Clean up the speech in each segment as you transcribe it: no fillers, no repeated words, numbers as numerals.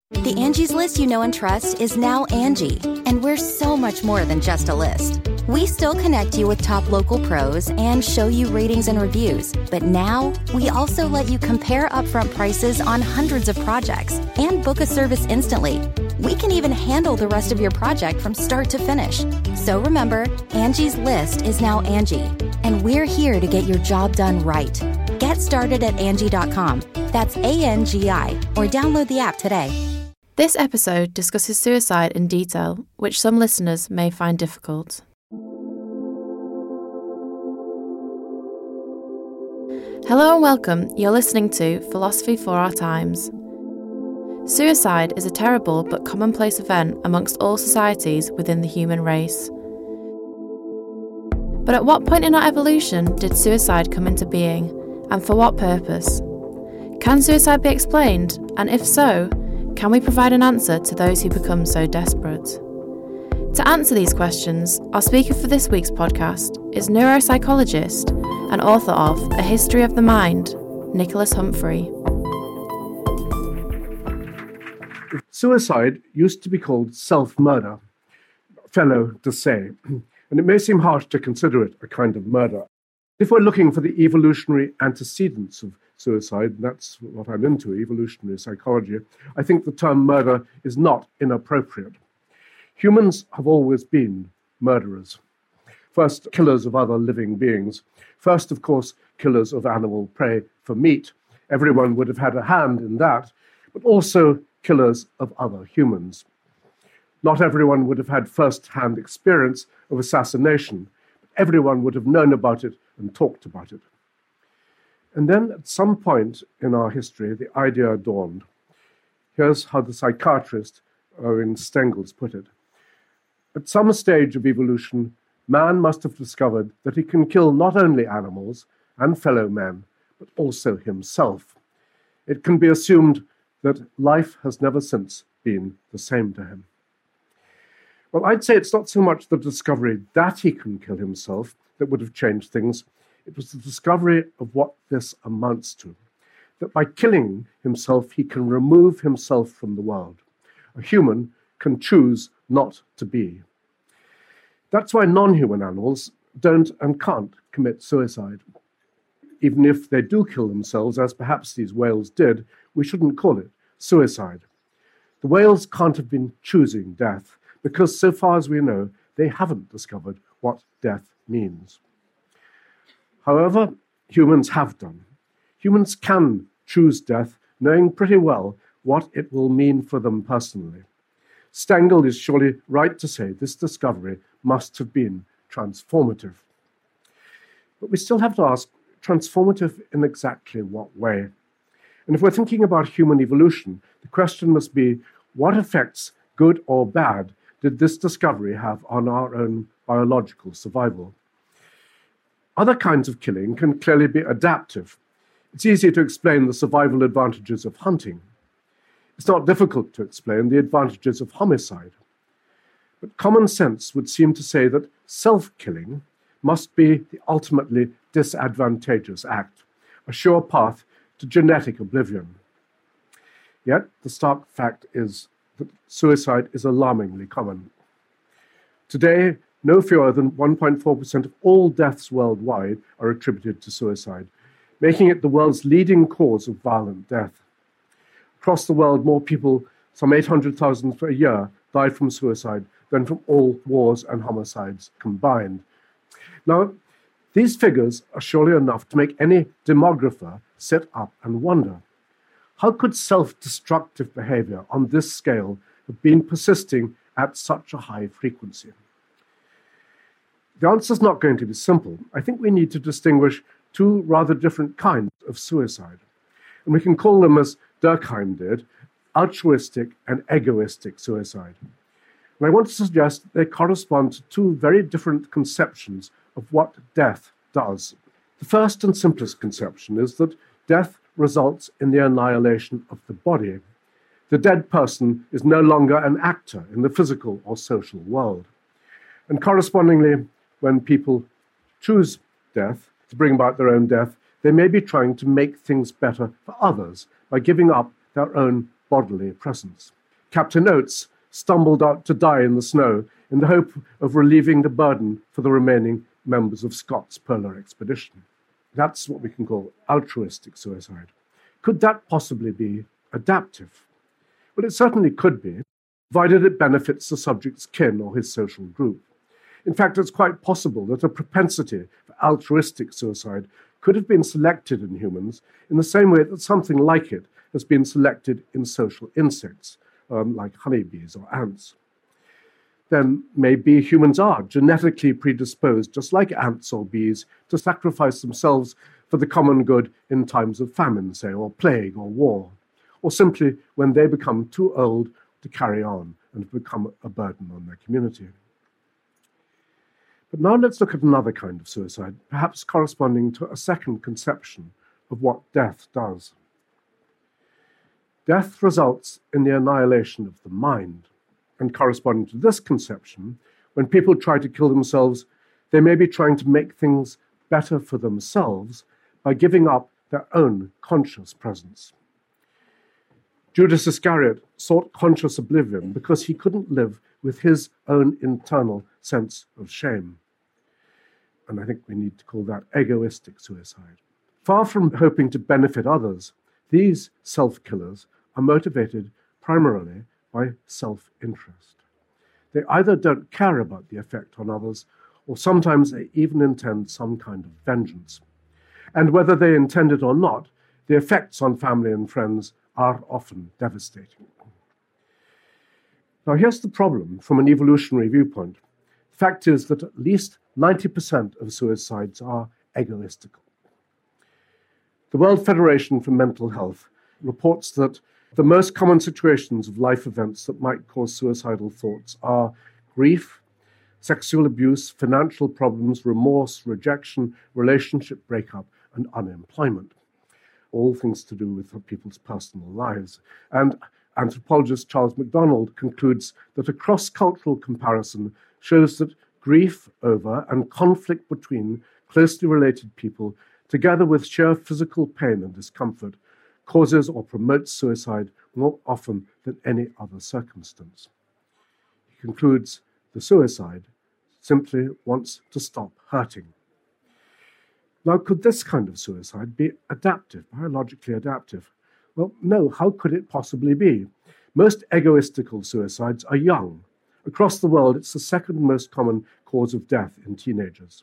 The Angie's List you know and trust is now Angie, and we're so much more than just a list. We still connect you with top local pros and show you ratings and reviews, but now we also let you compare upfront prices on hundreds of projects and book a service instantly. We can even handle the rest of your project from start to finish. So remember, Angie's List is now Angie, and we're here to get your job done right. Get started at Angie.com. That's ANGI, or download the app today. This episode discusses suicide in detail, which some listeners may find difficult. Hello and welcome. You're listening to Philosophy for Our Times. Suicide is a terrible but commonplace event amongst all societies within the human race. But at what point in our evolution did suicide come into being, and for what purpose? Can suicide be explained, and if so, can we provide an answer to those who become so desperate? To answer these questions, our speaker for this week's podcast is neuropsychologist and author of A History of the Mind, Nicholas Humphrey. Suicide used to be called self-murder, fellow to say, and it may seem harsh to consider it a kind of murder. If we're looking for the evolutionary antecedents of suicide, and that's what I'm into, evolutionary psychology, I think the term murder is not inappropriate. Humans have always been murderers. First, killers of other living beings. First, of course, killers of animal prey for meat. Everyone would have had a hand in that, but also killers of other humans. Not everyone would have had first-hand experience of assassination, but everyone would have known about it and talked about it. And then at some point in our history, the idea dawned. Here's how the psychiatrist Owen Stengels put it. At some stage of evolution, man must have discovered that he can kill not only animals and fellow men, but also himself. It can be assumed that life has never since been the same to him. Well, I'd say it's not so much the discovery that he can kill himself that would have changed things. It was the discovery of what this amounts to, that by killing himself, he can remove himself from the world. A human can choose not to be. That's why non-human animals don't and can't commit suicide. Even if they do kill themselves, as perhaps these whales did, we shouldn't call it suicide. The whales can't have been choosing death, because so far as we know, they haven't discovered what death means. However, humans have done. Humans can choose death, knowing pretty well what it will mean for them personally. Stengel is surely right to say this discovery must have been transformative. But we still have to ask, transformative in exactly what way? And if we're thinking about human evolution, the question must be, what effects, good or bad, did this discovery have on our own biological survival? Other kinds of killing can clearly be adaptive. It's easy to explain the survival advantages of hunting. It's not difficult to explain the advantages of homicide. But common sense would seem to say that self-killing must be the ultimately disadvantageous act, a sure path to genetic oblivion. Yet the stark fact is that suicide is alarmingly common. Today, no fewer than 1.4% of all deaths worldwide are attributed to suicide, making it the world's leading cause of violent death. Across the world, more people, some 800,000 per year, died from suicide than from all wars and homicides combined. Now, these figures are surely enough to make any demographer sit up and wonder. How could self-destructive behavior on this scale have been persisting at such a high frequency? The answer is not going to be simple. I think we need to distinguish two rather different kinds of suicide. And we can call them, as Durkheim did, altruistic and egoistic suicide. And I want to suggest that they correspond to two very different conceptions of what death does. The first and simplest conception is that death results in the annihilation of the body. The dead person is no longer an actor in the physical or social world. And correspondingly, when people choose death to bring about their own death, they may be trying to make things better for others by giving up their own bodily presence. Captain Oates stumbled out to die in the snow in the hope of relieving the burden for the remaining members of Scott's polar expedition. That's what we can call altruistic suicide. Could that possibly be adaptive? Well, it certainly could be, provided it benefits the subject's kin or his social group. In fact, it's quite possible that a propensity for altruistic suicide could have been selected in humans in the same way that something like it has been selected in social insects, like honeybees or ants. Then maybe humans are genetically predisposed, just like ants or bees, to sacrifice themselves for the common good in times of famine, say, or plague or war, or simply when they become too old to carry on and become a burden on their community. But now let's look at another kind of suicide, perhaps corresponding to a second conception of what death does. Death results in the annihilation of the mind, and corresponding to this conception, when people try to kill themselves, they may be trying to make things better for themselves by giving up their own conscious presence. Judas Iscariot sought conscious oblivion because he couldn't live with his own internal sense of shame. And I think we need to call that egoistic suicide. Far from hoping to benefit others, these self-killers are motivated primarily by self-interest. They either don't care about the effect on others, or sometimes they even intend some kind of vengeance. And whether they intend it or not, the effects on family and friends are often devastating. Now, here's the problem from an evolutionary viewpoint. The fact is that at least 90% of suicides are egoistical. The World Federation for Mental Health reports that the most common situations of life events that might cause suicidal thoughts are grief, sexual abuse, financial problems, remorse, rejection, relationship breakup, and unemployment. All things to do with people's personal lives. And anthropologist Charles MacDonald concludes that a cross-cultural comparison shows that grief over and conflict between closely related people, together with sheer physical pain and discomfort, causes or promotes suicide more often than any other circumstance. He concludes the suicide simply wants to stop hurting. Now, could this kind of suicide be adaptive, biologically adaptive? Well, no, how could it possibly be? Most egoistical suicides are young. Across the world, it's the second most common cause of death in teenagers.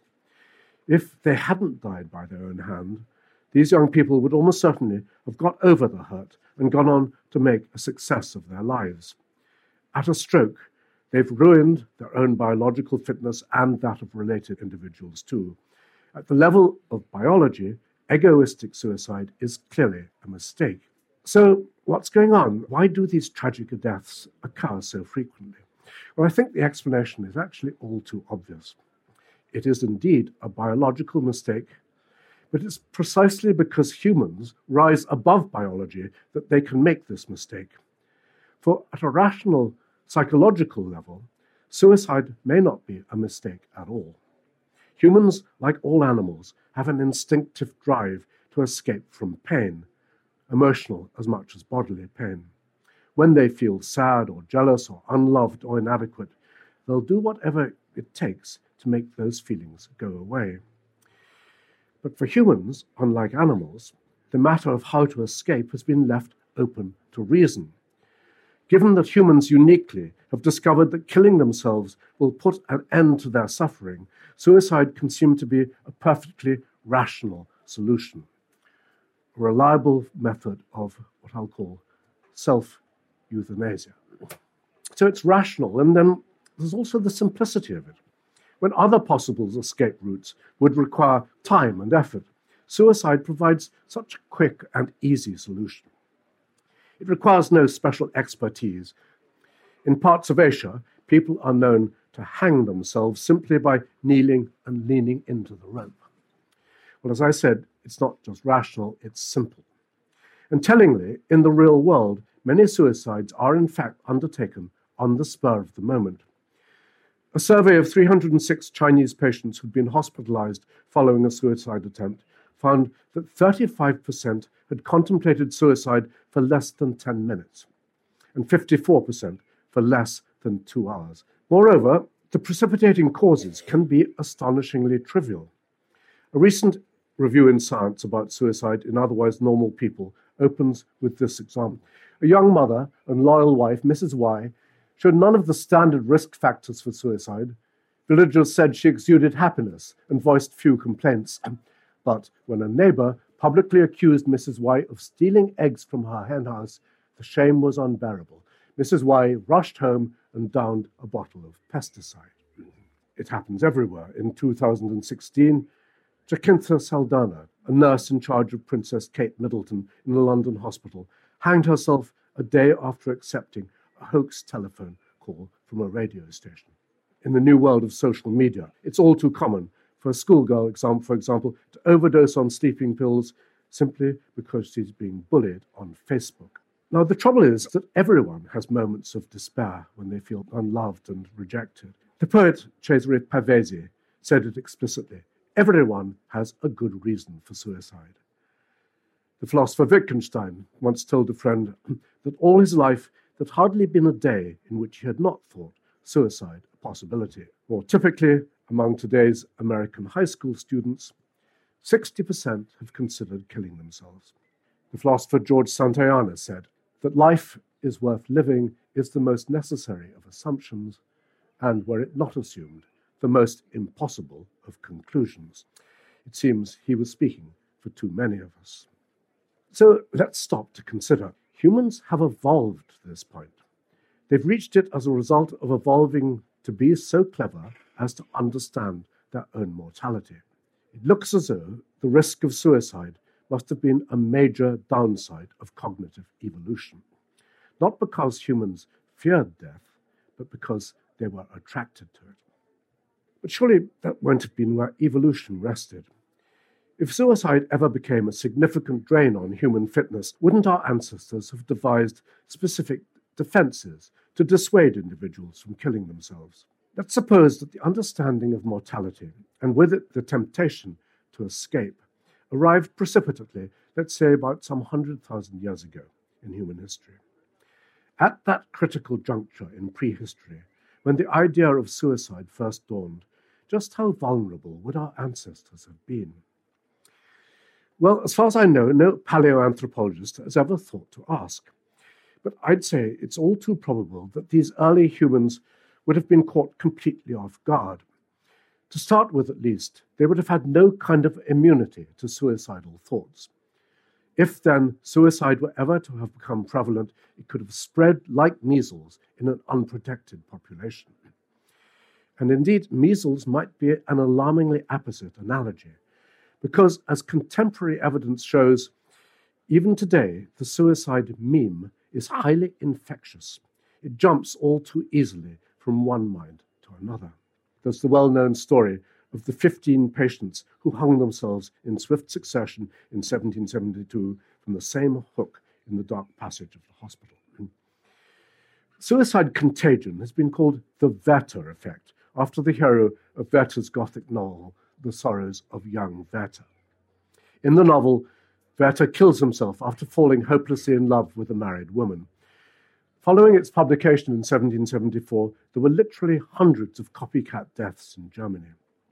If they hadn't died by their own hand, these young people would almost certainly have got over the hurt and gone on to make a success of their lives. At a stroke, they've ruined their own biological fitness and that of related individuals too. At the level of biology, egoistic suicide is clearly a mistake. So what's going on? Why do these tragic deaths occur so frequently? Well, I think the explanation is actually all too obvious. It is indeed a biological mistake, but it's precisely because humans rise above biology that they can make this mistake. For at a rational psychological level, suicide may not be a mistake at all. Humans, like all animals, have an instinctive drive to escape from pain, emotional as much as bodily pain. When they feel sad or jealous or unloved or inadequate, they'll do whatever it takes to make those feelings go away. But for humans, unlike animals, the matter of how to escape has been left open to reason. Given that humans uniquely have discovered that killing themselves will put an end to their suffering, suicide can seem to be a perfectly rational solution, a reliable method of what I'll call self-euthanasia. So it's rational, and then there's also the simplicity of it. When other possible escape routes would require time and effort, suicide provides such a quick and easy solution. It requires no special expertise. In parts of Asia, people are known to hang themselves simply by kneeling and leaning into the rope. Well, as I said, it's not just rational, it's simple. And tellingly, in the real world, many suicides are in fact undertaken on the spur of the moment. A survey of 306 Chinese patients who'd been hospitalized following a suicide attempt found that 35% had contemplated suicide for less than 10 minutes. and 54% for less than 2 hours. Moreover, the precipitating causes can be astonishingly trivial. A recent review in Science about suicide in otherwise normal people opens with this example. A young mother and loyal wife, Mrs. Y, showed none of the standard risk factors for suicide. Villagers said she exuded happiness and voiced few complaints. But when a neighbor publicly accused Mrs. Y of stealing eggs from her henhouse, the shame was unbearable. Mrs. Y rushed home and downed a bottle of pesticide. It happens everywhere. In 2016, Jacintha Saldanha, a nurse in charge of Princess Kate Middleton in a London hospital, hanged herself a day after accepting a hoax telephone call from a radio station. In the new world of social media, it's all too common for a schoolgirl, for example, to overdose on sleeping pills simply because she's being bullied on Facebook. Now, the trouble is that everyone has moments of despair when they feel unloved and rejected. The poet Cesare Pavese said it explicitly: everyone has a good reason for suicide. The philosopher Wittgenstein once told a friend that all his life there'd hardly been a day in which he had not thought suicide a possibility. More typically, among today's American high school students, 60% have considered killing themselves. The philosopher George Santayana said that life is worth living is the most necessary of assumptions, and were it not assumed, the most impossible of conclusions. It seems he was speaking for too many of us. So let's stop to consider. Humans have evolved to this point. They've reached it as a result of evolving to be so clever as to understand their own mortality. It looks as though the risk of suicide must have been a major downside of cognitive evolution. Not because humans feared death, but because they were attracted to it. But surely that won't have been where evolution rested. If suicide ever became a significant drain on human fitness, wouldn't our ancestors have devised specific defenses to dissuade individuals from killing themselves? Let's suppose that the understanding of mortality, and with it the temptation to escape, arrived precipitately, let's say about some 100,000 years ago in human history. At that critical juncture in prehistory, when the idea of suicide first dawned, just how vulnerable would our ancestors have been? Well, as far as I know, no paleoanthropologist has ever thought to ask. But I'd say it's all too probable that these early humans would have been caught completely off guard. To start with, at least, they would have had no kind of immunity to suicidal thoughts. If, then, suicide were ever to have become prevalent, it could have spread like measles in an unprotected population. And indeed, measles might be an alarmingly apposite analogy, because, as contemporary evidence shows, even today, the suicide meme is highly infectious. It jumps all too easily from one mind to another. There's the well-known story of the 15 patients who hung themselves in swift succession in 1772 from the same hook in the dark passage of the hospital. Suicide contagion has been called the Werther effect, after the hero of Werther's Gothic novel, The Sorrows of Young Werther. In the novel, Werther kills himself after falling hopelessly in love with a married woman. Following its publication in 1774, there were literally hundreds of copycat deaths in Germany.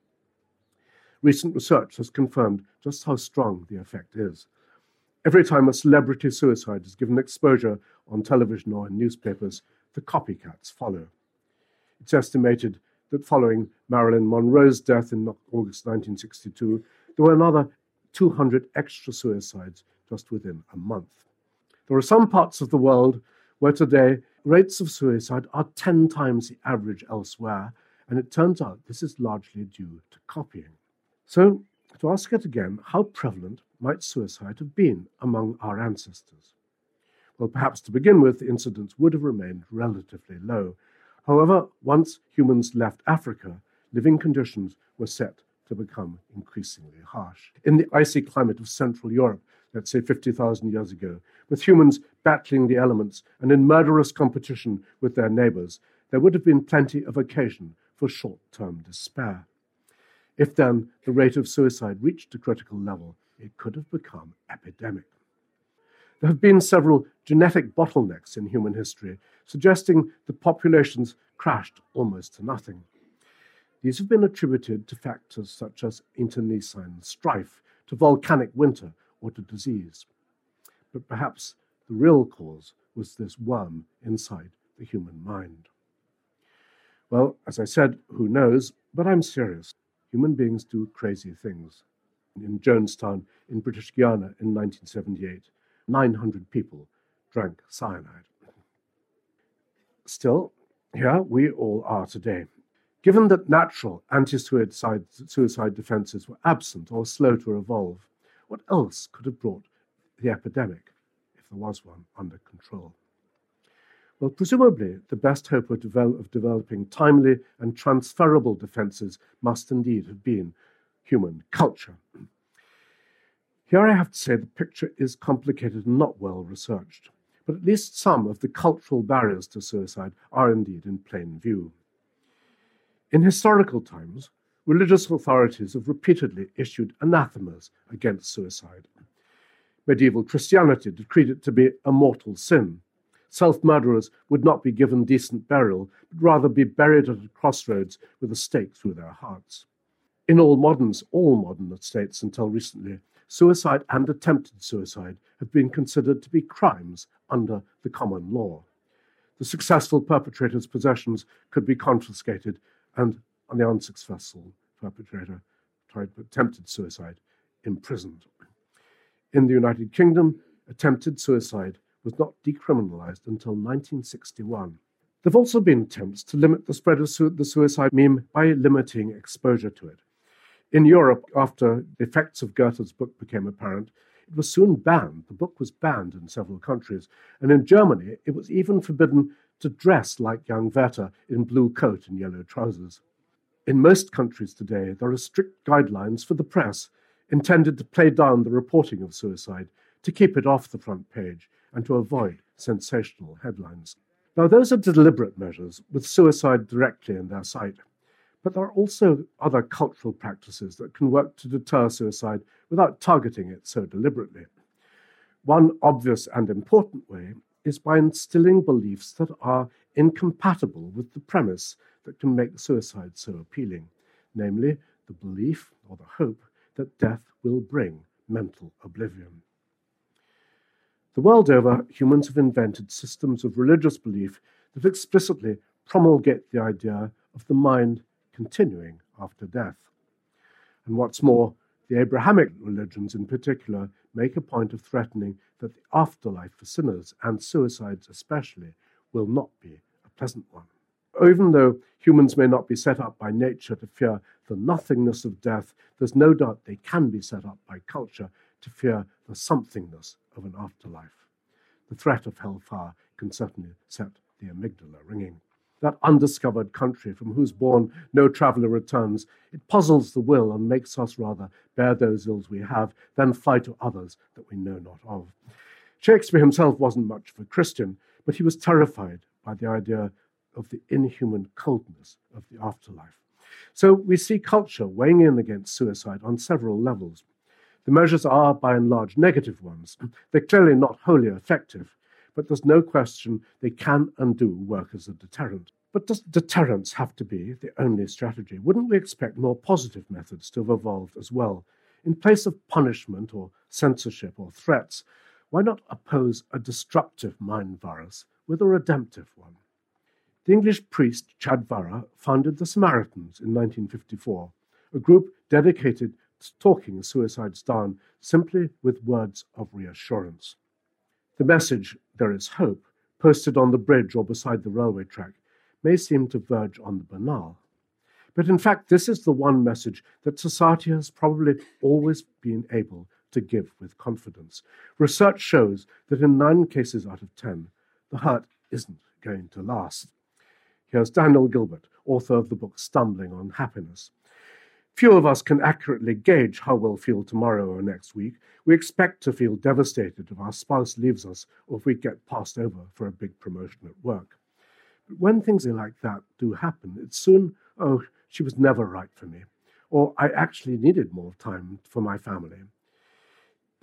Recent research has confirmed just how strong the effect is. Every time a celebrity suicide is given exposure on television or in newspapers, the copycats follow. It's estimated that following Marilyn Monroe's death in August 1962, there were another 200 extra suicides just within a month. There are some parts of the world where today rates of suicide are 10 times the average elsewhere, and it turns out this is largely due to copying. So, to ask it again, how prevalent might suicide have been among our ancestors? Well, perhaps to begin with, the incidence would have remained relatively low. However, once humans left Africa, living conditions were set to become increasingly harsh. In the icy climate of Central Europe, let's say 50,000 years ago, with humans battling the elements and in murderous competition with their neighbors, there would have been plenty of occasion for short-term despair. If then the rate of suicide reached a critical level, it could have become epidemic. There have been several genetic bottlenecks in human history, suggesting that populations crashed almost to nothing. These have been attributed to factors such as internecine strife, to volcanic winter, or to disease. But perhaps the real cause was this worm inside the human mind. Well, as I said, who knows, but I'm serious. Human beings do crazy things. In Jonestown, in British Guiana in 1978, 900 people drank cyanide. Still, here we all are today. Given that natural anti-suicide defenses were absent or slow to evolve, what else could have brought the epidemic, if there was one, under control? Well, presumably, the best hope of developing timely and transferable defenses must indeed have been human culture. Here I have to say the picture is complicated and not well researched, but at least some of the cultural barriers to suicide are indeed in plain view. In historical times, religious authorities have repeatedly issued anathemas against suicide. Medieval Christianity decreed it to be a mortal sin. Self-murderers would not be given decent burial, but rather be buried at a crossroads with a stake through their hearts. In all modern states until recently, suicide and attempted suicide have been considered to be crimes under the common law. The successful perpetrator's possessions could be confiscated, and the unsuccessful perpetrator attempted suicide imprisoned. In the United Kingdom, attempted suicide was not decriminalized until 1961. There have also been attempts to limit the spread of the suicide meme by limiting exposure to it. In Europe, after the effects of Goethe's book became apparent, it was soon banned. The book was banned in several countries, and in Germany, it was even forbidden to dress like young Werther in blue coat and yellow trousers. In most countries today, there are strict guidelines for the press intended to play down the reporting of suicide, to keep it off the front page, and to avoid sensational headlines. Now, those are deliberate measures with suicide directly in their sight, but there are also other cultural practices that can work to deter suicide without targeting it so deliberately. One obvious and important way is by instilling beliefs that are incompatible with the premise that can make suicide so appealing, namely the belief or the hope that death will bring mental oblivion. The world over, humans have invented systems of religious belief that explicitly promulgate the idea of the mind continuing after death. And what's more, the Abrahamic religions in particular make a point of threatening that the afterlife for sinners, and suicides especially, will not be a pleasant one. Even though humans may not be set up by nature to fear the nothingness of death, there's no doubt they can be set up by culture to fear the somethingness of an afterlife. The threat of hellfire can certainly set the amygdala ringing. That undiscovered country from whose bourne no traveller returns, it puzzles the will and makes us rather bear those ills we have than fly to others that we know not of. Shakespeare himself wasn't much of a Christian, but he was terrified by the idea of the inhuman coldness of the afterlife. So we see culture weighing in against suicide on several levels. The measures are, by and large, negative ones. They're clearly not wholly effective, but there's no question they can and do work as a deterrent. But does deterrence have to be the only strategy? Wouldn't we expect more positive methods to have evolved as well? In place of punishment or censorship or threats, why not oppose a destructive mind virus with a redemptive one? The English priest Chadvara founded the Samaritans in 1954, a group dedicated to talking suicides down simply with words of reassurance. The message, "There is hope," posted on the bridge or beside the railway track, may seem to verge on the banal. But in fact, this is the one message that society has probably always been able to give with confidence. Research shows that in 9 cases out of 10, the hurt isn't going to last. Here's Daniel Gilbert, author of the book Stumbling on Happiness. Few of us can accurately gauge how we'll feel tomorrow or next week. We expect to feel devastated if our spouse leaves us or if we get passed over for a big promotion at work. But when things like that do happen, it's soon, "Oh, she was never right for me," or "I actually needed more time for my family."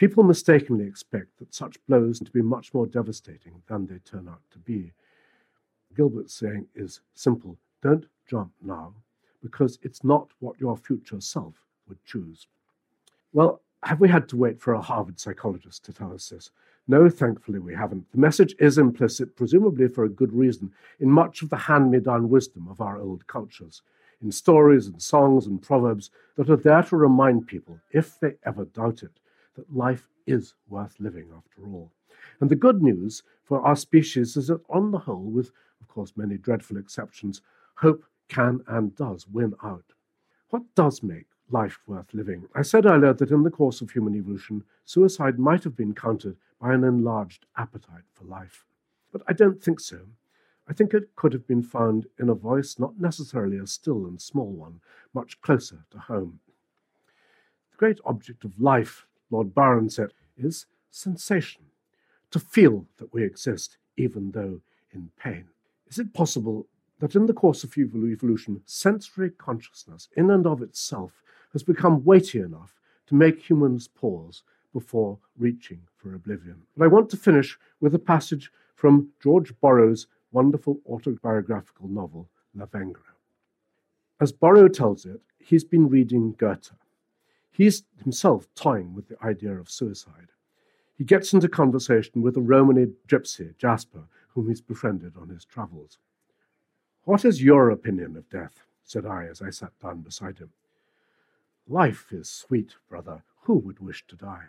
People mistakenly expect that such blows to be much more devastating than they turn out to be. Gilbert's saying is simple: don't jump now, because it's not what your future self would choose. Well, have we had to wait for a Harvard psychologist to tell us this? No, thankfully we haven't. The message is implicit, presumably for a good reason, in much of the hand-me-down wisdom of our old cultures, in stories and songs and proverbs that are there to remind people, if they ever doubt it, that life is worth living after all. And the good news for our species is that on the whole, with, of course, many dreadful exceptions, hope can and does win out. What does make life worth living? I said earlier that in the course of human evolution, suicide might have been countered by an enlarged appetite for life. But I don't think so. I think it could have been found in a voice not necessarily a still and small one, much closer to home. The great object of life, Lord Byron said, is sensation, to feel that we exist, even though in pain. Is it possible that in the course of evolution, sensory consciousness, in and of itself, has become weighty enough to make humans pause before reaching for oblivion? But I want to finish with a passage from George Borrow's wonderful autobiographical novel, Lavengro. As Borrow tells it, he's been reading Goethe. He's himself toying with the idea of suicide. He gets into conversation with a Romany gypsy, Jasper, whom he's befriended on his travels. "What is your opinion of death?" said I as I sat down beside him. "Life is sweet, brother. Who would wish to die?"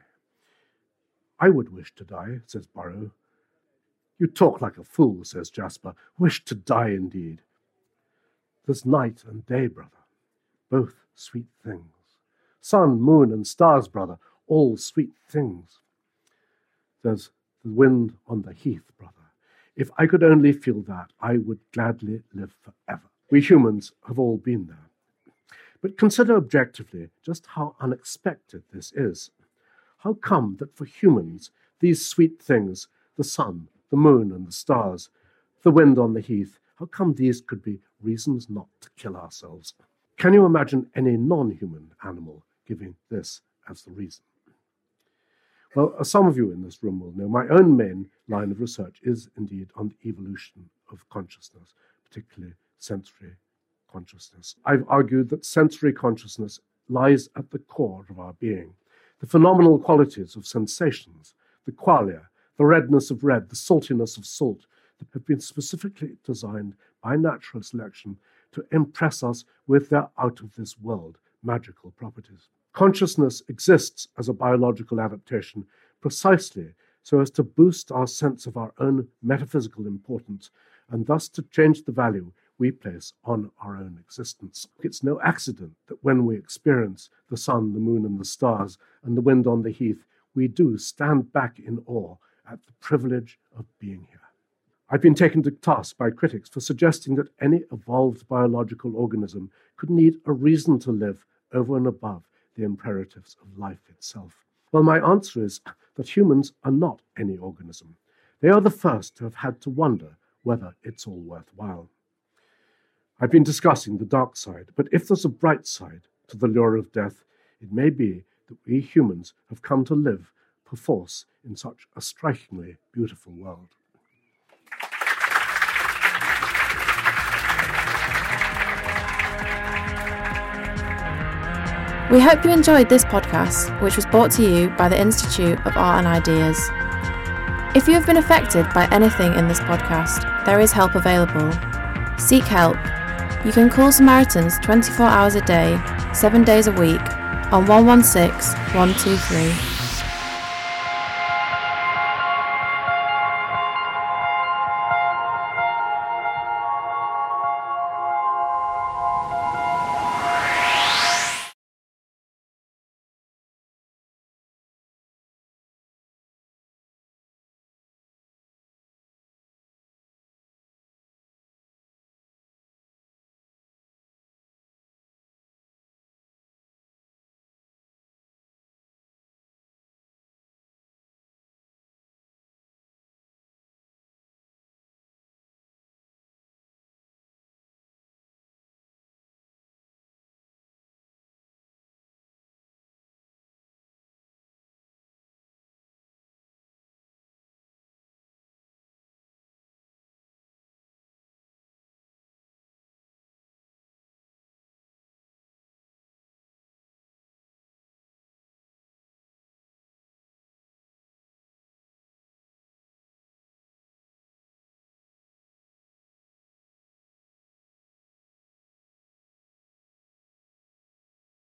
"I would wish to die," says Borrow. "You talk like a fool," says Jasper. "Wish to die indeed." "There's night and day, brother, both sweet things. Sun, moon, and stars, brother, all sweet things. There's the wind on the heath, brother. If I could only feel that, I would gladly live forever." We humans have all been there. But consider objectively just how unexpected this is. How come that for humans, these sweet things, the sun, the moon, and the stars, the wind on the heath, how come these could be reasons not to kill ourselves? Can you imagine any non-human animal giving this as the reason? Well, as some of you in this room will know, my own main line of research is indeed on the evolution of consciousness, particularly sensory consciousness. I've argued that sensory consciousness lies at the core of our being. The phenomenal qualities of sensations, the qualia, the redness of red, the saltiness of salt, that have been specifically designed by natural selection to impress us with their out-of-this-world magical properties. Consciousness exists as a biological adaptation precisely so as to boost our sense of our own metaphysical importance and thus to change the value we place on our own existence. It's no accident that when we experience the sun, the moon, and the stars, and the wind on the heath, we do stand back in awe at the privilege of being here. I've been taken to task by critics for suggesting that any evolved biological organism could need a reason to live over and above the imperatives of life itself. Well, my answer is that humans are not any organism. They are the first to have had to wonder whether it's all worthwhile. I've been discussing the dark side, but if there's a bright side to the lure of death, it may be that we humans have come to live perforce in such a strikingly beautiful world. We hope you enjoyed this podcast, which was brought to you by the Institute of Art and Ideas. If you have been affected by anything in this podcast, there is help available. Seek help. You can call Samaritans 24 hours a day, 7 days a week on 116 123.